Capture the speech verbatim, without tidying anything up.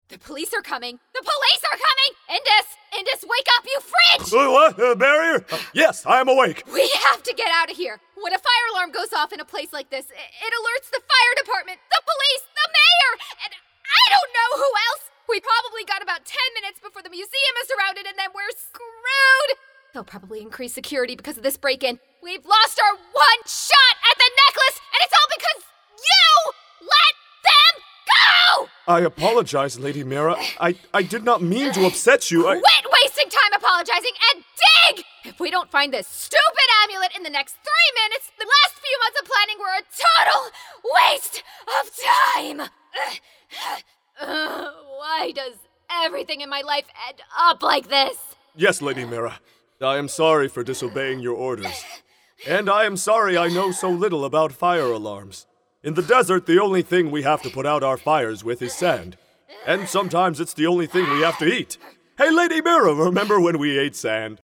The police are coming! The police are coming! Indus! Indus, wake up, you fridge! Uh, what? Uh, barrier? Uh, yes, I am awake. We have to get out of here. When a fire alarm goes off in a place like this, it, it alerts the fire department, the police, the mayor, and I don't know who else. We probably got about ten minutes before the museum is surrounded and then we're screwed. They'll probably increase security because of this break-in. We've lost our one shot at the necklace, and it's all because you let them go! I apologize, Lady Mira. I, I did not mean to upset you. I... Quit wasting time apologizing and dig! If we don't find this stupid amulet in the next three minutes, the last few months of planning were a total waste of time! Uh, why does everything in my life end up like this? Yes, Lady Mira. I am sorry for disobeying your orders. And I am sorry I know so little about fire alarms. In the desert, the only thing we have to put out our fires with is sand. And sometimes it's the only thing we have to eat. Hey, Lady Mira, remember when we ate sand?